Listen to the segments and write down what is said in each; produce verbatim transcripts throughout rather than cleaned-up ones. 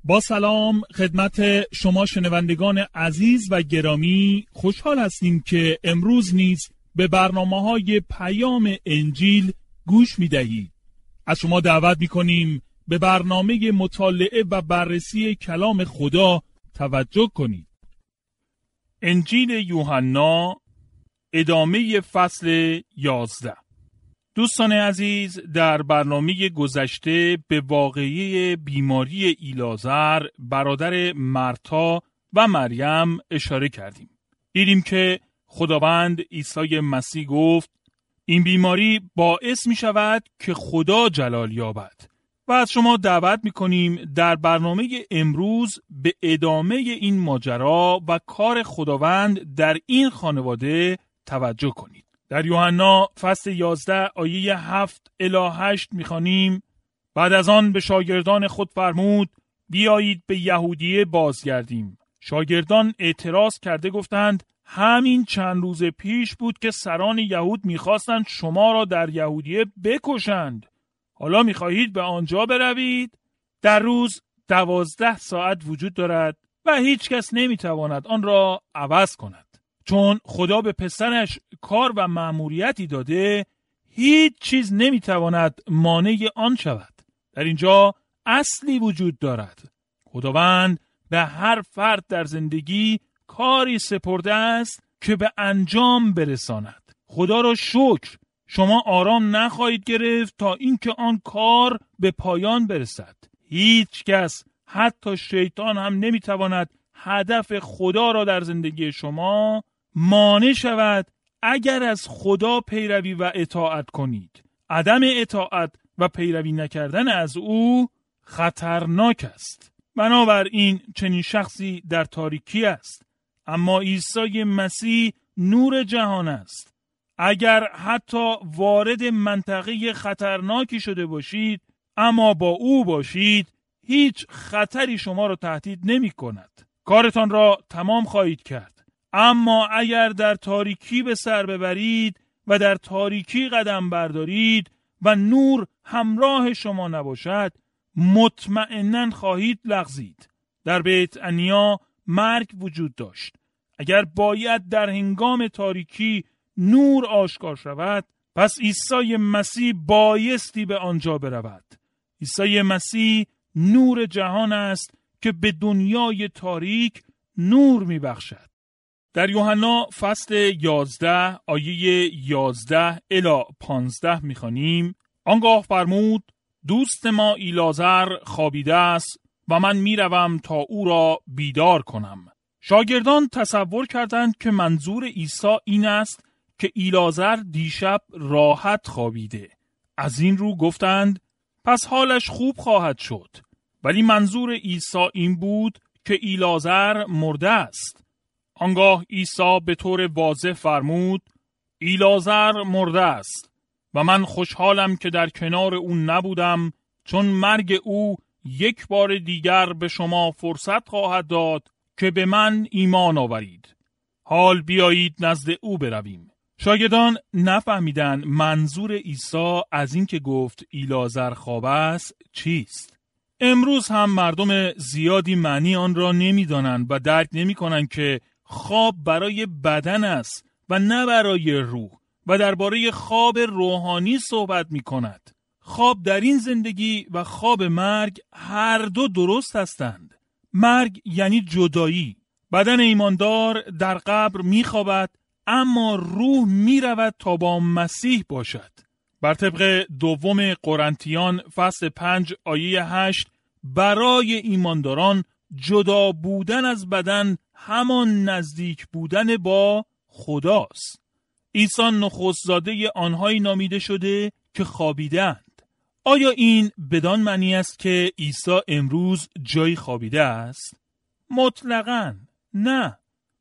با سلام خدمت شما شنوندگان عزیز و گرامی، خوشحال هستیم که امروز نیز به برنامه‌های پیام انجیل گوش می‌دهید. از شما دعوت می‌کنیم به برنامه مطالعه و بررسی کلام خدا توجه کنید. انجیل یوحنا، ادامه فصل یازده. دوستان عزیز، در برنامه گذشته به واقعه بیماری ایلازر برادر مرتا و مریم اشاره کردیم. دیدیم که خداوند عیسی مسیح گفت این بیماری باعث می شود که خدا جلال یابد و از شما دعوت می کنیم در برنامه امروز به ادامه این ماجرا و کار خداوند در این خانواده توجه کنید. در یوحنا فصل یازده آیه هفت الی هشت می‌خوانیم: بعد از آن به شاگردان خود فرمود بیایید به یهودیه بازگردیم. شاگردان اعتراض کرده گفتند همین چند روز پیش بود که سران یهود می‌خواستند شما را در یهودیه بکشند. حالا می‌خواهید به آنجا بروید؟ در روز دوازده ساعت وجود دارد و هیچ کس نمی‌تواند آن را عوض کند. چون خدا به پسرش کار و مأموریتی داده، هیچ چیز نمیتواند مانع آن شود. در اینجا اصلی وجود دارد. خداوند به هر فرد در زندگی کاری سپرده است که به انجام برساند. خدا را شکر، شما آرام نخواهید گرفت تا اینکه آن کار به پایان برسد. هیچ کس، حتی شیطان هم نمیتواند هدف خدا را در زندگی شما مانع شود اگر از خدا پیروی و اطاعت کنید. عدم اطاعت و پیروی نکردن از او خطرناک است. بنابراین چنین شخصی در تاریکی است، اما عیسی مسیح نور جهان است. اگر حتی وارد منطقه خطرناکی شده باشید، اما با او باشید، هیچ خطری شما را تهدید نمی کند. کارتان را تمام خواهید کرد. اما اگر در تاریکی به سر ببرید و در تاریکی قدم بردارید و نور همراه شما نباشد، مطمئناً خواهید لغزید. در بیت عنیا مرگ وجود داشت. اگر باید در هنگام تاریکی نور آشکار شود، پس عیسی مسیح بایستی به آنجا برود. عیسی مسیح نور جهان است که به دنیای تاریک نور می بخشد. در یوحنا فصل یازده آیه یازده الی پانزده می‌خوانیم: آنگاه فرمود دوست ما ایلازر خوابیده است و من میروم تا او را بیدار کنم. شاگردان تصور کردند که منظور عیسی این است که ایلازر دیشب راحت خوابیده. از این رو گفتند پس حالش خوب خواهد شد. ولی منظور عیسی این بود که ایلازر مرده است. آنگاه عیسی به طور واضح فرمود ایلازر مرده است و من خوشحالم که در کنار او نبودم، چون مرگ او یک بار دیگر به شما فرصت خواهد داد که به من ایمان آورید. حال بیایید نزد او برویم. شاگردان نفهمیدن منظور عیسی از این که گفت ایلازر خواب است چیست. امروز هم مردم زیادی معنی آن را نمی‌دانند و درک نمی‌کنند که خواب برای بدن است و نه برای روح و درباره خواب روحانی صحبت می کند. خواب در این زندگی و خواب مرگ هر دو درست هستند. مرگ یعنی جدایی. بدن ایماندار در قبر می خوابد، اما روح می رود تا با مسیح باشد. بر طبق دوم قرنتیان فصل پنج آیه هشت، برای ایمانداران جدا بودن از بدن همان نزدیک بودن با خداست. عیسی نخست زاده آنهایی نامیده شده که خوابیدند. آیا این بدان معنی است که عیسی امروز جای خوابیده است؟ مطلقاً نه.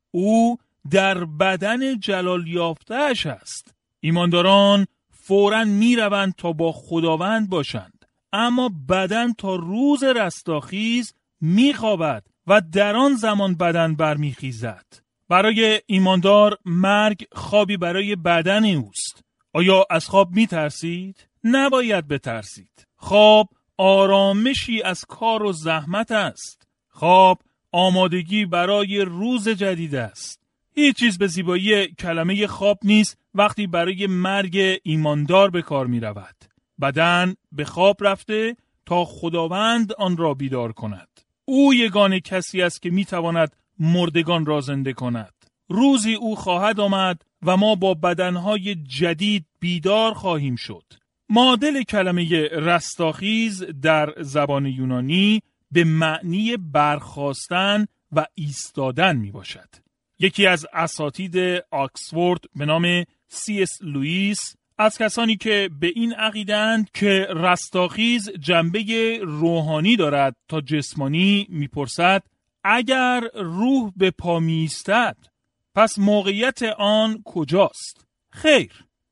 او در بدن جلال یافته‌اش است. ایمانداران فوراً می روند تا با خداوند باشند، اما بدن تا روز رستاخیز می خوابد و در آن زمان بدن برمیخیزد. برای ایماندار مرگ خوابی برای بدن اوست. آیا از خواب می ترسید؟ نباید بترسید. خواب آرامشی از کار و زحمت است. خواب آمادگی برای روز جدید است. هیچ چیز به زیبایی کلمه خواب نیست وقتی برای مرگ ایماندار به کار می رود. بدن به خواب رفته تا خداوند آن را بیدار کند. او یگانه کسی است که می تواند مردگان را زنده کند. روزی او خواهد آمد و ما با بدنهای جدید بیدار خواهیم شد. معادل کلمه رستاخیز در زبان یونانی به معنی برخاستن و ایستادن می باشد. یکی از اساتید آکسفورد به نام سی اس لوئیس از کسانی که به این عقیده‌اند که رستاخیز جنبه روحانی دارد تا جسمانی میپرسد اگر روح به پا می‌ایستد پس موقعیت آن کجاست؟ خیر،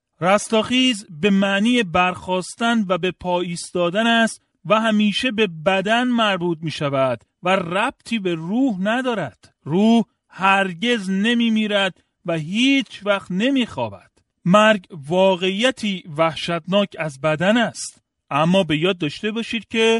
رستاخیز به معنی برخاستن و به پا ایستادن است و همیشه به بدن مربوط می شود و ربطی به روح ندارد. روح هرگز نمی میرد و هیچ وقت نمی خوابد. مرگ واقعیتی وحشتناک از بدن است، اما به یاد داشته باشید که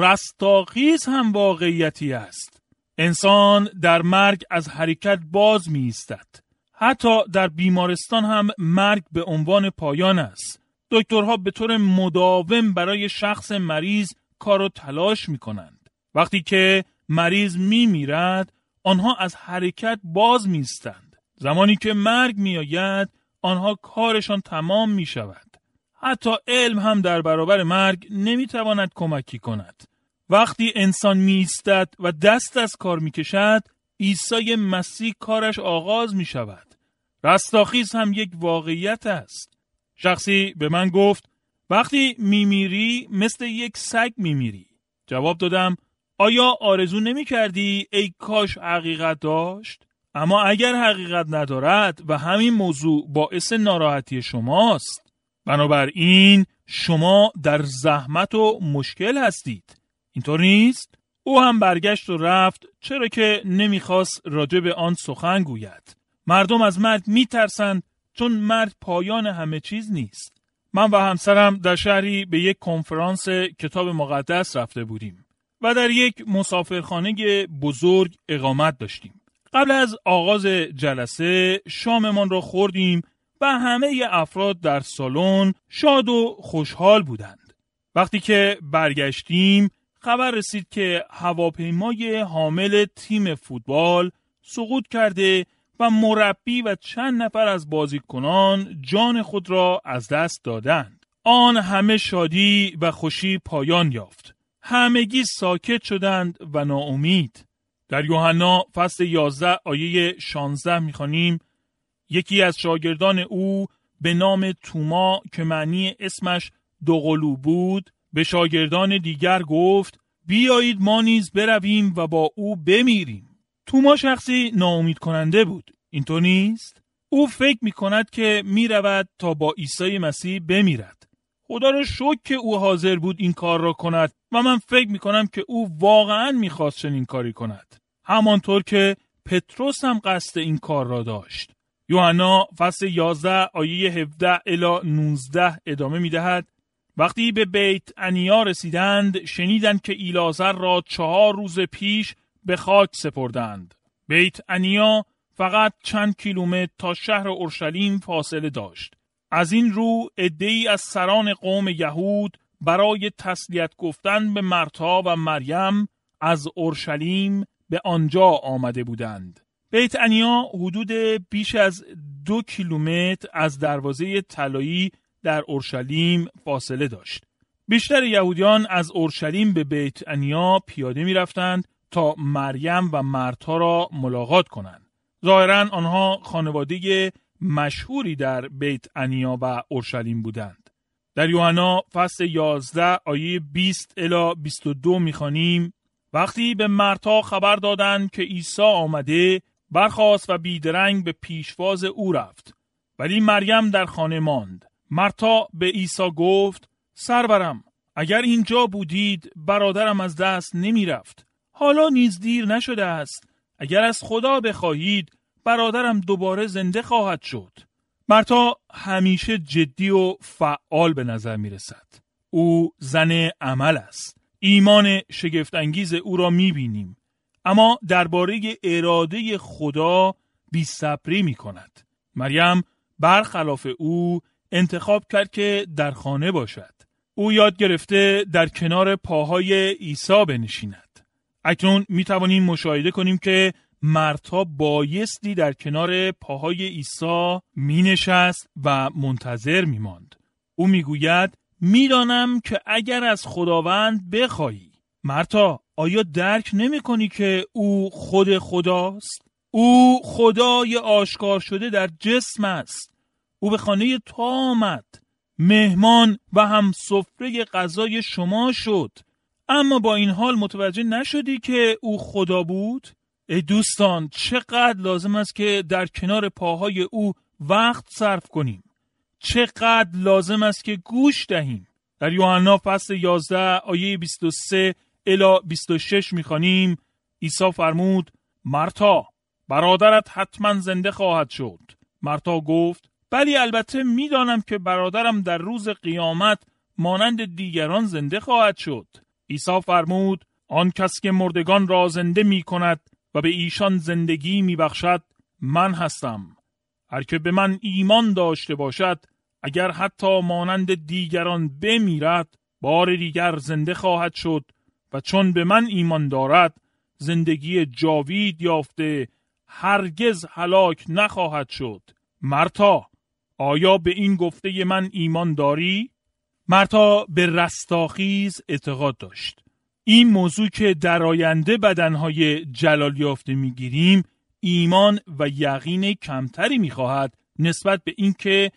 رستاخیز هم واقعیتی است. انسان در مرگ از حرکت باز می ایستد. حتی در بیمارستان هم مرگ به عنوان پایان است. دکترها به طور مداوم برای شخص مریض کار و تلاش می کنند. وقتی که مریض می میرد، آنها از حرکت باز می ایستند. زمانی که مرگ می آید، آنها کارشان تمام می شود. حتی علم هم در برابر مرگ نمی تواند کمکی کند. وقتی انسان می ایستد و دست از کار می کشد، عیسی مسیح کارش آغاز می شود. رستاخیز هم یک واقعیت است. شخصی به من گفت وقتی می میری مثل یک سگ می میری. جواب دادم آیا آرزو نمی کردی ای کاش حقیقت داشت؟ اما اگر حقیقت ندارد و همین موضوع باعث ناراحتی شماست، بنابراین شما در زحمت و مشکل هستید. اینطور نیست؟ او هم برگشت و رفت، چرا که نمیخواست راجع به آن سخن گوید. مردم از مرگ میترسند چون مرگ پایان همه چیز نیست. من و همسرم در شهری به یک کنفرانس کتاب مقدس رفته بودیم و در یک مسافرخانه بزرگ اقامت داشتیم. قبل از آغاز جلسه شاممان را خوردیم و همه افراد در سالن شاد و خوشحال بودند. وقتی که برگشتیم خبر رسید که هواپیمای حامل تیم فوتبال سقوط کرده و مربی و چند نفر از بازیکنان جان خود را از دست دادند. آن همه شادی و خوشی پایان یافت. همگی ساکت شدند و ناامید. در یوحنا فصل یازده آیه شانزده می‌خوانیم یکی از شاگردان او به نام توما که معنی اسمش دوقلو بود به شاگردان دیگر گفت بیایید ما نیز برویم و با او بمیریم. توما شخصی ناامید کننده بود. اینطور نیست؟ او فکر می کند که می رود تا با عیسی مسیح بمیرد. خدا را شکر که او حاضر بود این کار را کند و من فکر می کنم که او واقعا می خواست چنین کاری کند. همانطور که پتروس هم قصد این کار را داشت. یوحنا فصل یازده آیه هفده الی نوزده ادامه می دهد وقتی به بیت انیا رسیدند شنیدند که ایلازر را چهار روز پیش به خاک سپردند. بیت انیا فقط چند کیلومتر تا شهر اورشلیم فاصله داشت. از این رو عده‌ای از سران قوم یهود برای تسلیت گفتن به مرتا و مریم از اورشلیم به آنجا آمده بودند. بیت انیا حدود بیش از دو کیلومتر از دروازه طلایی در اورشلیم فاصله داشت. بیشتر یهودیان از اورشلیم به بیت انیا پیاده می رفتند تا مریم و مرتا را ملاقات کنند. ظاهراً آنها خانواده مشهوری در بیت انیا و اورشلیم بودند. در یوحنا فصل یازده آیه بیست الی بیست و دو می‌خوانیم وقتی به مرتا خبر دادند که عیسی آمده برخاست و بیدرنگ به پیشواز او رفت. ولی مریم در خانه ماند. مرتا به عیسی گفت سرورم اگر اینجا بودید برادرم از دست نمی رفت. حالا نیز دیر نشده است. اگر از خدا بخواهید برادرم دوباره زنده خواهد شد. مرتا همیشه جدی و فعال به نظر می رسد. او زن عمل است. ایمان شگفت‌انگیز او را می‌بینیم، اما درباره اراده خدا بی‌صبری می‌کند. مریم برخلاف او انتخاب کرد که در خانه باشد. او یاد گرفته در کنار پاهای عیسی بنشیند. اکنون می‌توانیم مشاهده کنیم که مرتا بایستی در کنار پاهای عیسی می‌نشست و منتظر می‌ماند. او می‌گوید می‌دانم که اگر از خداوند بخواهی. مرتا، آیا درک نمی‌کنی که او خود خداست؟ او خدای آشکار شده در جسم است. او به خانه تو آمد، مهمان و هم سفره غذای شما شد، اما با این حال متوجه نشدی که او خدا بود؟ ای دوستان، چقدر لازم است که در کنار پاهای او وقت صرف کنیم. چقدر لازم است که گوش دهیم. در یوحنا فصل یازده آیه بیست و سه الی بیست و شش می‌خوانیم عیسی فرمود: مرتا، برادرت حتما زنده خواهد شد. مرتا گفت: بلی البته می‌دانم که برادرم در روز قیامت مانند دیگران زنده خواهد شد. عیسی فرمود: آن کس که مردگان را زنده می‌کند و به ایشان زندگی می‌بخشد من هستم. هر که به من ایمان داشته باشد اگر حتی مانند دیگران بمیرد بار دیگر زنده خواهد شد و چون به من ایمان دارد زندگی جاوید یافته هرگز هلاک نخواهد شد. مرتا، آیا به این گفته من ایمان داری؟ مرتا به رستاخیز اعتقاد داشت. این موضوع که در آینده بدنهای جلال یافته میگیریم ایمان و یقین کمتری میخواهد نسبت به این که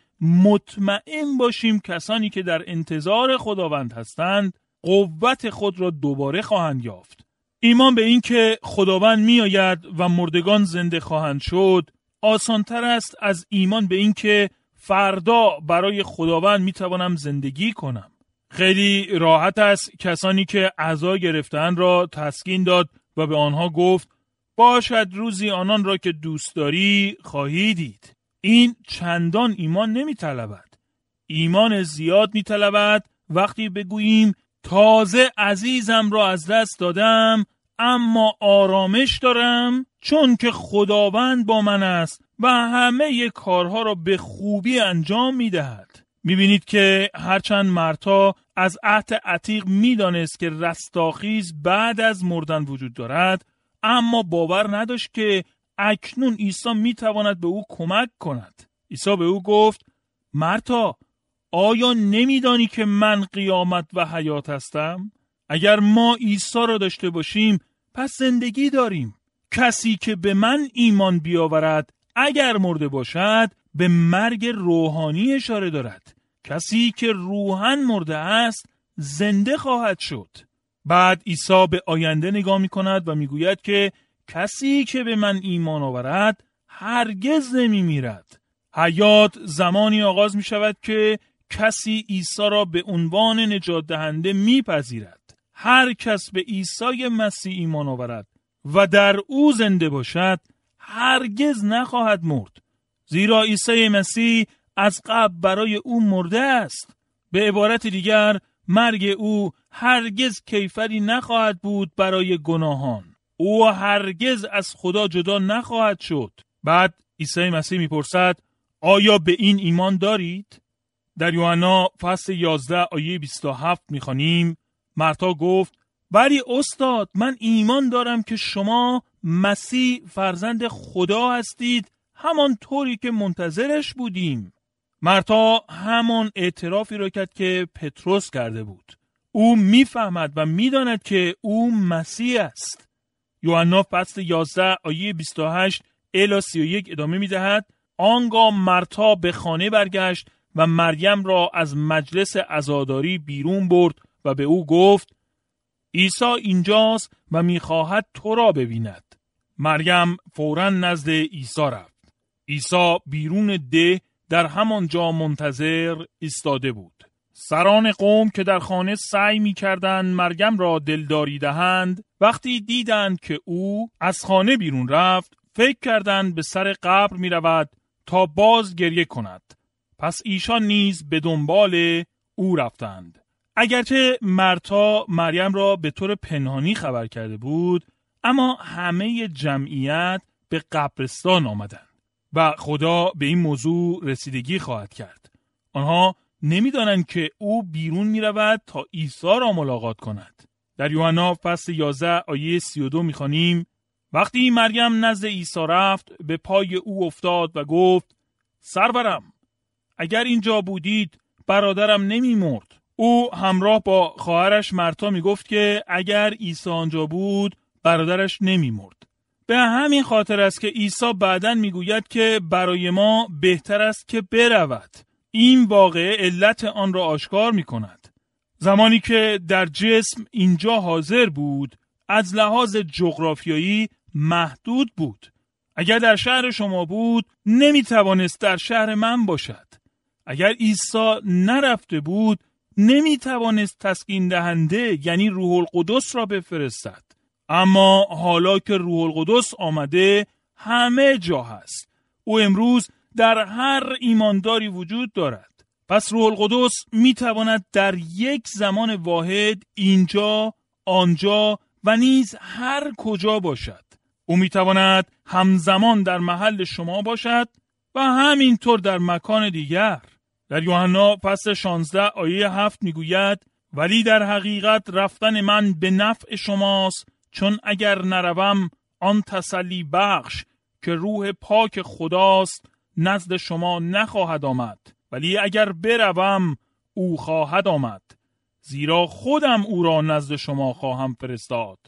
مطمئن باشیم کسانی که در انتظار خداوند هستند قوت خود را دوباره خواهند یافت. ایمان به این که خداوند میآید و مردگان زنده خواهند شد آسانتر است از ایمان به این که فردا برای خداوند میتوانم زندگی کنم. خیلی راحت است کسانی که عزا گرفتن را تسکین داد و به آنها گفت باشد روزی آنان را که دوست داری خواهی دید. این چندان ایمان نمی طلبد. ایمان زیاد می طلبد وقتی بگوییم تازه عزیزم را از دست دادم اما آرامش دارم چون که خداوند با من است و همه کارها را به خوبی انجام می دهد. می بینید که هرچند مرتا از عهد عتیق می دانست که رستاخیز بعد از مردن وجود دارد اما باور نداشت که اکنون عیسی می تواند به او کمک کند. عیسی به او گفت مرتا، آیا نمیدانی که من قیامت و حیات هستم؟ اگر ما عیسی را داشته باشیم پس زندگی داریم. کسی که به من ایمان بیاورد اگر مرده باشد به مرگ روحانی اشاره دارد. کسی که روحاً مرده است زنده خواهد شد. بعد عیسی به آینده نگاه می کند و می گوید که کسی که به من ایمان آورد هرگز نمی میرد. حیات زمانی آغاز می شود که کسی عیسی را به عنوان نجات دهنده می پذیرد. هر کس به عیسی مسیح ایمان آورد و در او زنده باشد هرگز نخواهد مرد، زیرا عیسی مسیح از قبل برای او مرده است. به عبارت دیگر مرگ او هرگز کیفری نخواهد بود برای گناهان. او هرگز از خدا جدا نخواهد شد. بعد عیسی مسیح میپرسد آیا به این ایمان دارید؟ در یوحنا فصل یازده آیه بیست و هفت میخوانیم مرتا گفت ولی استاد من ایمان دارم که شما مسیح فرزند خدا هستید همان طوری که منتظرش بودیم. مرتا همان اعترافی را کرد که پتروس کرده بود. او میفهمد و میداند که او مسیح است. یوحنا فصل یازده آیه بیست و هشت الی سی و یک ادامه میدهد آنگاه مرتا به خانه برگشت و مریم را از مجلس عزاداری بیرون برد و به او گفت عیسی اینجاست و میخواهد تو را ببیند. مریم فوراً نزد عیسی رفت. عیسی بیرون ده در همان جا منتظر ایستاده بود. سران قوم که در خانه سعی می‌کردند مریم را دلداری دهند وقتی دیدند که او از خانه بیرون رفت فکر کردند به سر قبر می‌رود تا باز گریه کند. پس ایشان نیز به دنبال او رفتند. اگرچه مرتا مریم را به طور پنهانی خبر کرده بود، اما همه جمعیت به قبرستان آمدند و خدا به این موضوع رسیدگی خواهد کرد. آنها نمی‌دانند که او بیرون می‌رود تا عیسی را ملاقات کند. در یوحنا فصل یازده آیه سی و دو می‌خوانیم: وقتی مریم نزد عیسی رفت، به پای او افتاد و گفت: سرورم، اگر اینجا بودید برادرم نمی‌مرد. او همراه با خواهرش مرتا میگفت که اگر عیسی آنجا بود برادرش نمی‌مرد. به همین خاطر است که عیسی بعداً میگوید که برای ما بهتر است که برود. این واقعه علت آن را آشکار می‌کند. زمانی که در جسم اینجا حاضر بود، از لحاظ جغرافیایی محدود بود. اگر در شهر شما بود، نمی‌توانست در شهر من باشد. اگر عیسی نرفته بود، نمی‌توانست تسکین دهنده یعنی روح القدس را بفرستد. اما حالا که روح القدس آمده، همه جا هست. او امروز در هر ایمانداری وجود دارد. پس روح القدس می‌تواند در یک زمان واحد اینجا، آنجا و نیز هر کجا باشد. او می‌تواند همزمان در محل شما باشد و همینطور در مکان دیگر. در یوحنا فصل شانزده آیه هفت میگوید: ولی در حقیقت رفتن من به نفع شماست، چون اگر نروم آن تسلی بخش که روح پاک خداست نزد شما نخواهد آمد، ولی اگر بروم او خواهد آمد، زیرا خودم او را نزد شما خواهم فرستاد.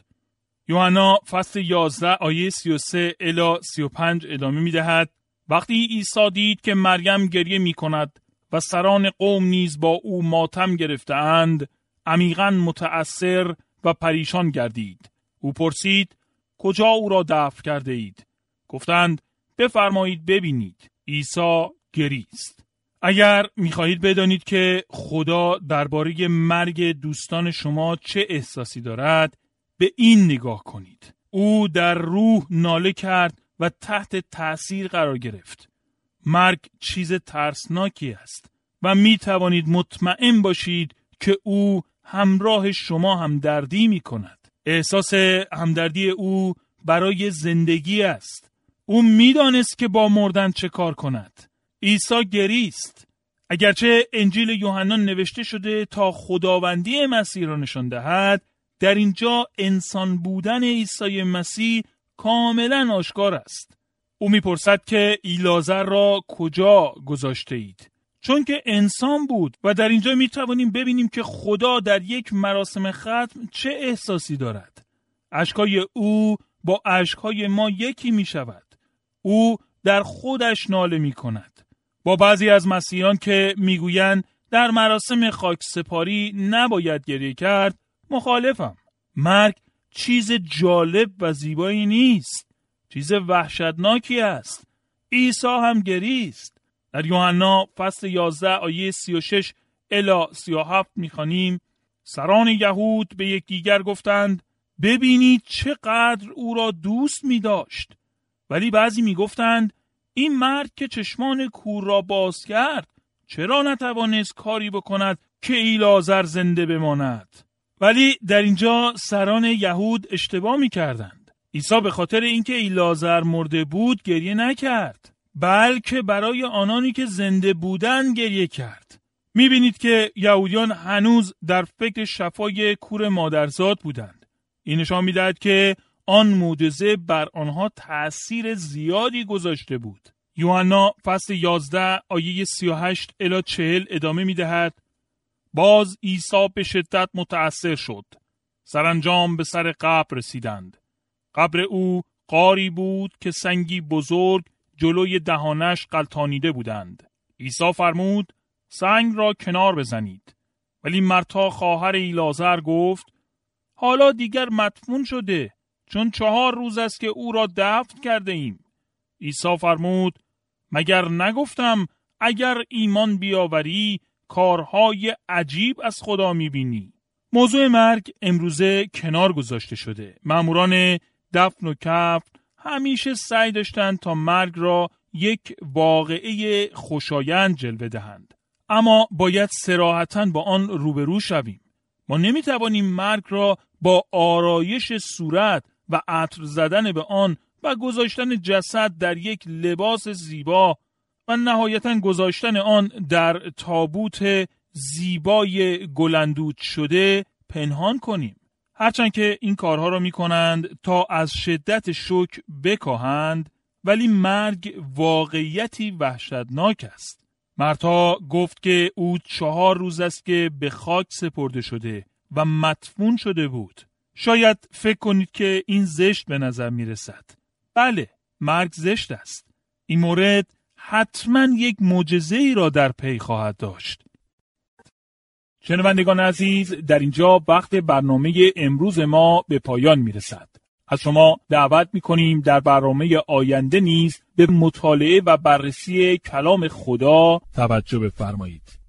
یوحنا فصل یازده آیه سی و سه الی سی و پنج ادامه می‌دهد: وقتی عیسی دید که مریم گریه می‌کند و سران قوم نیز با او ماتم گرفته‌اند، عمیقاً متأثر و پریشان گردید. او پرسید: کجا او را دفن کرده اید؟ گفتند: بفرمایید ببینید. عیسی گریست. اگر می‌خواهید بدانید که خدا درباره مرگ دوستان شما چه احساسی دارد، به این نگاه کنید. او در روح ناله کرد و تحت تأثیر قرار گرفت. مرگ چیز ترسناکی است و می توانید مطمئن باشید که او همراه شما همدردی می کند. احساس همدردی او برای زندگی است. او می دانست که با مردن چه کار کند. عیسی گریست. اگرچه انجیل یوحنا نوشته شده تا خداوندی مسیح را نشان دهد، در اینجا انسان بودن عیسی مسیح کاملا آشکار است. او میپرسد که ایلازر را کجا گذاشته اید؟ چون که انسان بود و در اینجا میتوانیم ببینیم که خدا در یک مراسم ختم چه احساسی دارد. اشکای او با اشکای ما یکی میشود. او در خودش ناله میکند. با بعضی از مسیحیان که میگویند در مراسم خاک سپاری نباید گریه کرد مخالفم. مرگ چیز جالب و زیبایی نیست، چیز وحشتناکی است. عیسی هم گریست. در یوحنا فصل یازده آیه سی و شش الی سی و هفت میخوانیم: سران یهود به یکدیگر گفتند: ببینید چقدر او را دوست می داشت. ولی بعضی می گفتند: این مرد که چشمان کور را باز کرد چرا نتوانست کاری بکند که ایلازر زنده بماند؟ ولی در اینجا سران یهود اشتباه می کردند. عیسی به خاطر اینکه ایلازر مرده بود گریه نکرد، بلکه برای آنانی که زنده بودند گریه کرد. می بینید که یهودیان هنوز در فکر شفای کور مادرزاد بودند. این نشان می دهد که آن معجزه بر آنها تأثیر زیادی گذاشته بود. یوحنا فصل یازده آیه سی و هشت الی چهل ادامه می دهد: باز عیسی به شدت متأثر شد. سرانجام به سر قبر رسیدند. قبر او غاری بود که سنگی بزرگ جلوی دهانش غلطانیده بودند. عیسی فرمود: سنگ را کنار بزنید. ولی مرتا خواهر ایلازر گفت: حالا دیگر مدفون شده، چون چهار روز است که او را دفن کرده ایم. عیسی فرمود: مگر نگفتم اگر ایمان بیاوری کارهای عجیب از خدا میبینی؟ موضوع مرگ امروزه کنار گذاشته شده. ماموران دفن و کفن همیشه سعی داشتند تا مرگ را یک واقعه خوشایند جلوه دهند. اما باید صراحتاً با آن روبرو شویم. ما نمیتوانیم مرگ را با آرایش صورت و عطر زدن به آن و گذاشتن جسد در یک لباس زیبا و نهایتاً گذاشتن آن در تابوت زیبای گلندود شده پنهان کنیم. هرچند که این کارها را می کنند تا از شدت شوک بکاهند، ولی مرگ واقعیتی وحشتناک است. مرتا گفت که او چهار روز است که به خاک سپرده شده و مدفون شده بود. شاید فکر کنید که این زشت به نظر می رسد. بله، مرگ زشت است. این مورد حتما یک معجزه‌ای را در پی خواهد داشت. شنوندگان عزیز، در اینجا وقت برنامه امروز ما به پایان می رسد. از شما دعوت می کنیم در برنامه آینده نیز به مطالعه و بررسی کلام خدا توجه بفرمایید.